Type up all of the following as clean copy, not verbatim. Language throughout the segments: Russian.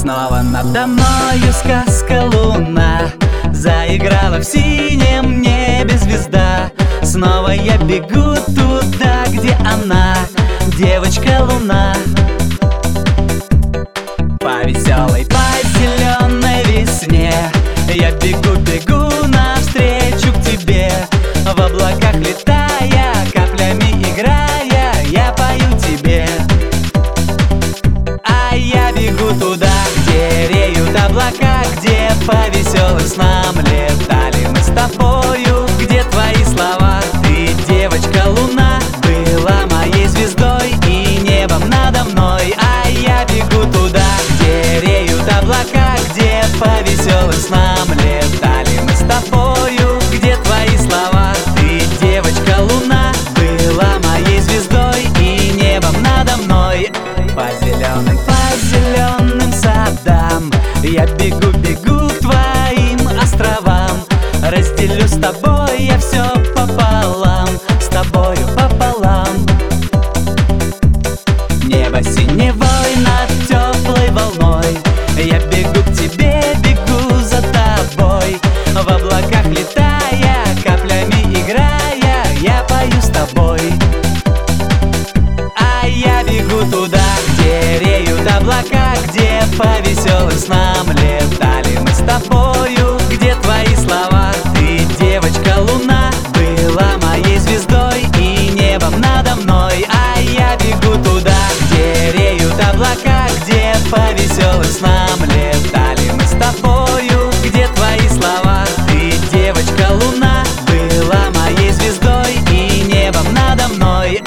Снова надо мною сказка луна, заиграла в синем небе звезда. Снова я бегу туда, где она, девочка луна. По веселой, по зеленой весне я бегу навстречу к тебе. В облаках летая, каплями играя, я пою тебе. А я бегу туда, где реют облака, где по веселым снам летали мы с тобою. Где твои слова, ты, девочка луна, была моей звездой и небом надо мной. А я бегу туда, где реют облака, где по веселым снам летали мы с тобою. Где твои слова, ты, девочка луна, была моей звездой и небом надо мной. По зеленым садам я бегу к твоим островам. Разделю с тобой я все пополам, с тобою пополам. Небо синевой над теплой волной, я бегу к тебе, бегу за тобой. В облаках летая, каплями играя, я пою с тобой. А я бегу туда, где реют облака, где по веселым снам летали мы с тобою. Где твои слова, ты, девочка луна, была моей звездой и небом надо мной. А я бегу туда, где реют облака, где по веселым снам летали мы с тобою. Где твои слова, ты, девочка луна, была моей звездой и небом надо мной.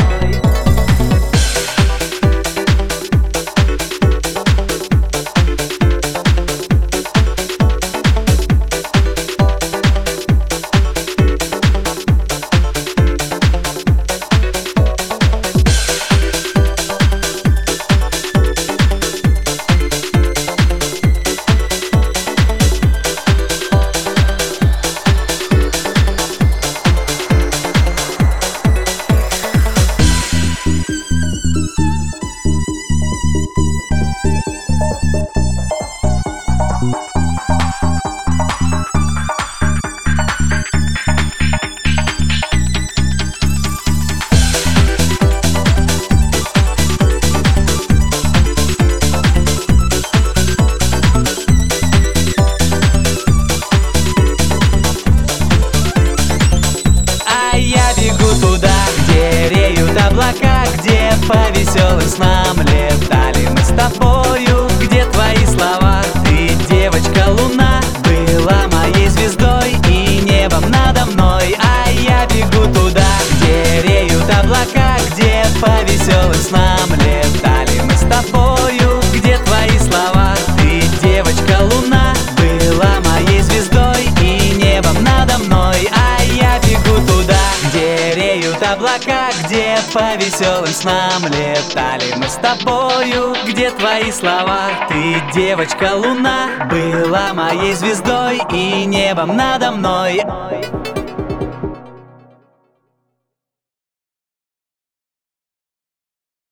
Облака, где по веселым снам летали мы с тобою. Где твои слова, ты, девочка луна, была моей звездой и небом надо мной. А я бегу туда, где реют облака, где по веселым снам летали мы с тобою. Где твои слова, ты, девочка луна, была моей звездой и небом надо мной. А я бегу туда, где реют облака, где по веселым снам летали мы с тобою. Где твои слова, ты, девочка луна, была моей звездой и небом надо мной.